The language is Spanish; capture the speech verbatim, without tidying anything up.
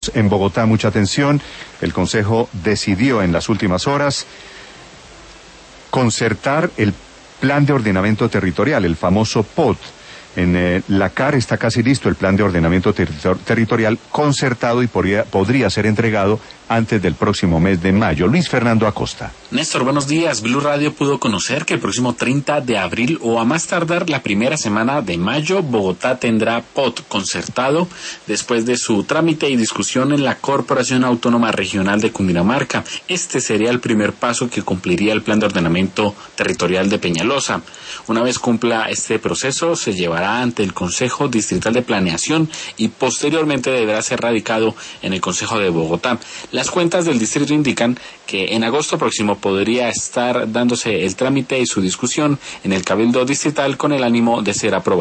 En Bogotá, mucha atención. El Consejo decidió en las últimas horas concertar el Plan de Ordenamiento Territorial, el famoso P O T. En eh, la C A R está casi listo el Plan de Ordenamiento ter Territorial concertado y podría, podría ser entregado antes del próximo mes de mayo. Luis Fernando Acosta. Néstor, buenos días. Blue Radio pudo conocer que el próximo treinta de abril o a más tardar la primera semana de mayo, Bogotá tendrá P O T concertado después de su trámite y discusión en la Corporación Autónoma Regional de Cundinamarca. Este sería el primer paso que cumpliría el Plan de Ordenamiento Territorial de Peñalosa. Una vez cumpla este proceso, se llevará ante el Consejo Distrital de Planeación y posteriormente deberá ser radicado en el Consejo de Bogotá. Las cuentas del distrito indican que en agosto próximo podría estar dándose el trámite y su discusión en el Cabildo Distrital con el ánimo de ser aprobado.